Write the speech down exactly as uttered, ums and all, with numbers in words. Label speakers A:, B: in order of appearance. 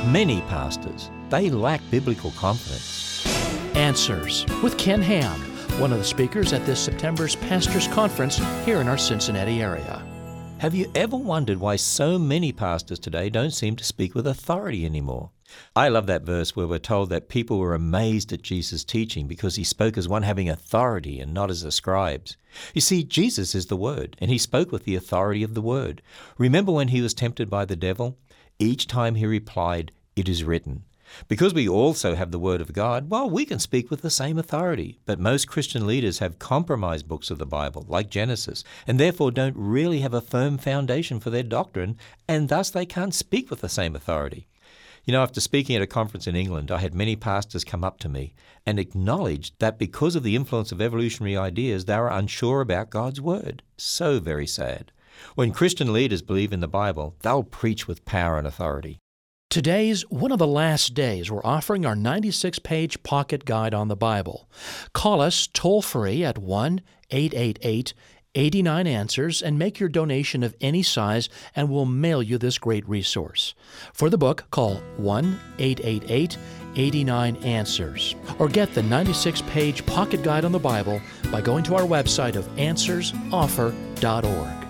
A: Many pastors, they lack biblical confidence.
B: Answers with Ken Ham, one of the speakers at this September's Pastors Conference here in our Cincinnati area.
A: Have you ever wondered why so many pastors today don't seem to speak with authority anymore? I love that verse where we're told that people were amazed at Jesus' teaching because he spoke as one having authority and not as the scribes. You see, Jesus is the Word, and he spoke with the authority of the Word. Remember when he was tempted by the devil? Each time he replied, "It is written." Because we also have the Word of God, well, we can speak with the same authority. But most Christian leaders have compromised books of the Bible, like Genesis, and therefore don't really have a firm foundation for their doctrine, and thus they can't speak with the same authority. You know, after speaking at a conference in England, I had many pastors come up to me and acknowledged that because of the influence of evolutionary ideas, they were unsure about God's Word. So very sad. When Christian leaders believe in the Bible, they'll preach with power and authority.
B: Today's one of the last days we're offering our ninety-six page pocket guide on the Bible. Call us toll-free at one eight eight eight, eight nine, answers and make your donation of any size, and we'll mail you this great resource. For the book, call one eight eight eight, eight nine, answers or get the ninety-six page pocket guide on the Bible by going to our website of answers offer dot org.